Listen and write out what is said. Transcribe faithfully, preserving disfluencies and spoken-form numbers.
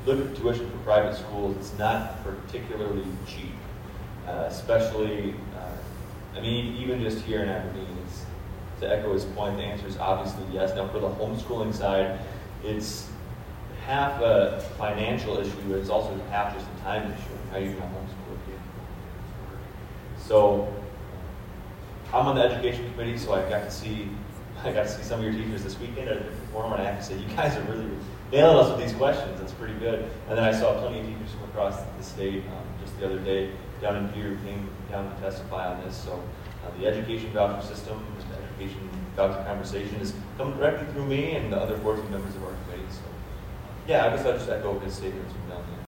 look at tuition for private schools, it's not particularly cheap, uh, especially, uh, I mean, even just here in Aberdeen. It's, to echo his point, the answer is obviously yes. Now, for the homeschooling side, it's half a financial issue, but it's also half just a time issue. How are you going to homeschool a kid? So, I'm on the education committee, so I got to see I got to see some of your teachers this weekend at a different forum, and I have to say, you guys are really nailing us with these questions. It's pretty good. And then I saw plenty of teachers from across the state um, just the other day down in Peter who came down to testify on this. So uh, the education voucher system, the education voucher conversation is coming directly through me and the other board members of our committee. So yeah, I guess I'll just echo his statements from down there.